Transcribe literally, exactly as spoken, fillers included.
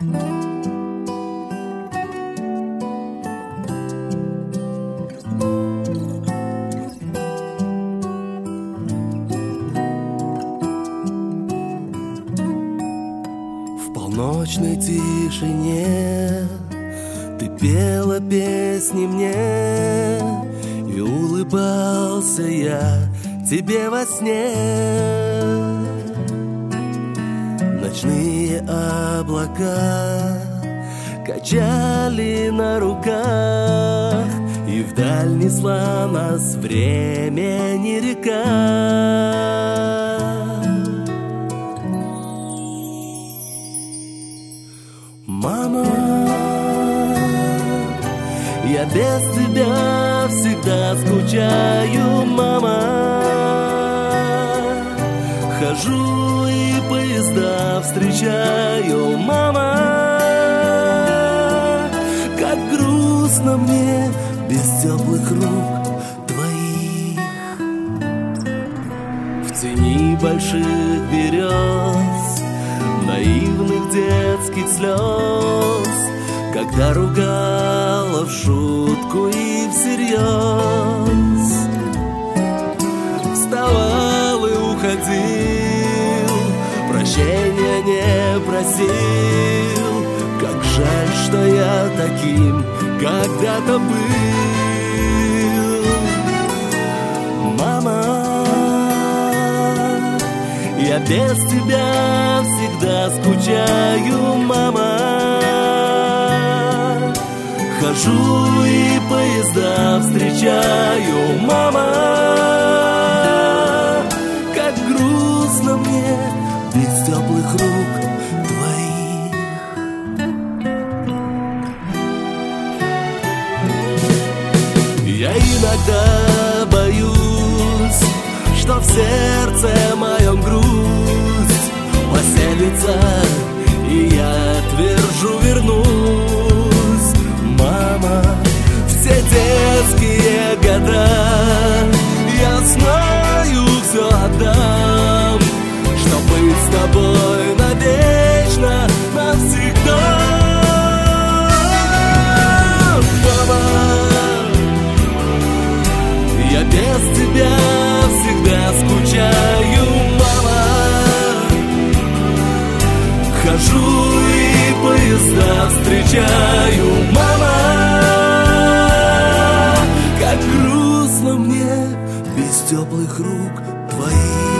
В полночной тишине ты пела песни мне, и улыбался я тебе во сне. Ночные облака качали на руках, и вдаль несла нас времени река. Мама, я без тебя всегда скучаю, мама. Хожу и поезда встречаю, мама. Как грустно мне без теплых рук твоих. В тени больших берез, наивных детских слез, когда ругала в шутку и всерьез. Вставал и уходил, прощения не просил. Как жаль, что я таким когда-то был. Мама, я без тебя всегда скучаю, мама. Хожу и поезда встречаю, мама. Как грустно мне без теплых рук твоих. Я иногда боюсь, что в сердце моем грусть поселится, и я твержу вернусь. Мама, все детские года я знаю, все отдам, чтоб быть с тобой навечно, навсегда. Мама, я без тебя всегда скучаю, мама. Хожу и поезда встречаю, мама. Как грустно мне без теплых рук твоих.